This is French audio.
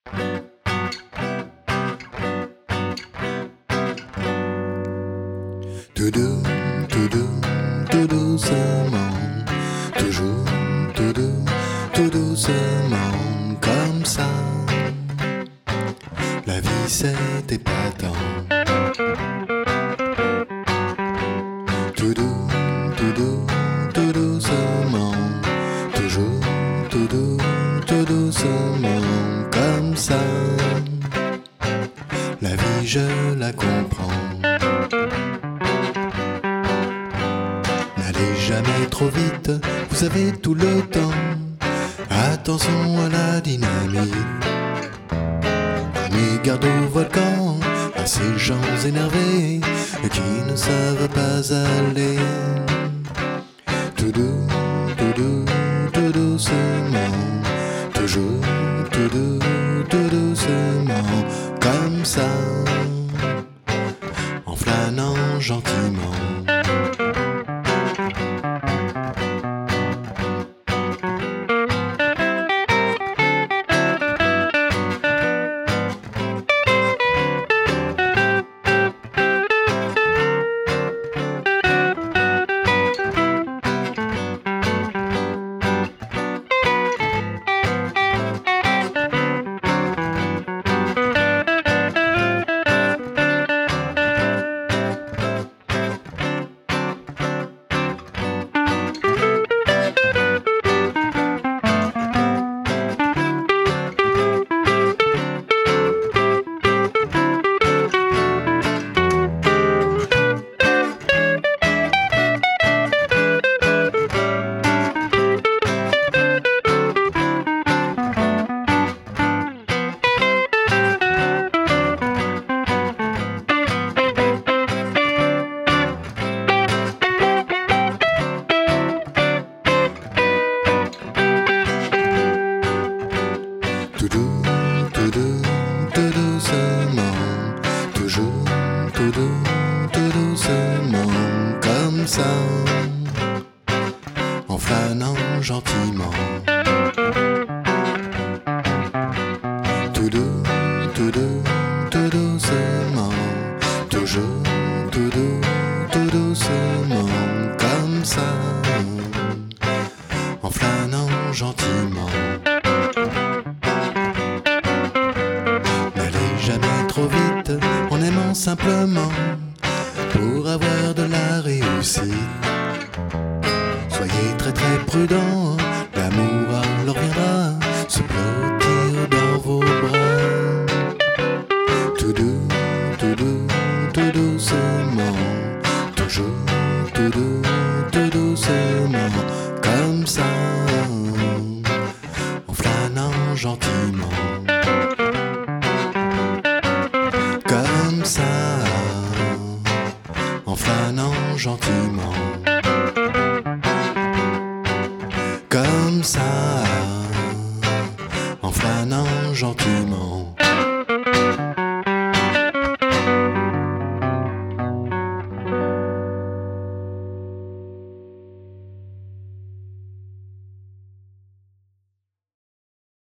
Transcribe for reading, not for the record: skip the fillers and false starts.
Tout doux, tout doucement, toujours tout doucement, comme ça. La vie c'est épatant. Tout doucement, toujours tout doucement, comme ça. La vie je la comprends. N'allez jamais trop vite, vous avez tout le temps. Attention à la dynamite. Prenez garde au volcan, à ces gens énervés qui ne savent pas aller. Tout doucement, toujours tout doucement, comme ça, en flânant gentiment. Tout doucement, toujours tout doucement, comme ça, en flânant gentiment. Tout doucement, toujours tout doucement, comme ça, en flânant gentiment. Jamais trop vite, en aimant simplement, pour avoir de la réussite. Soyez très prudents, l'amour alors viendra se blottir dans vos bras. Tout doucement, toujours tout doucement, comme ça, en flânant gentiment. Comme ça, en flânant gentiment.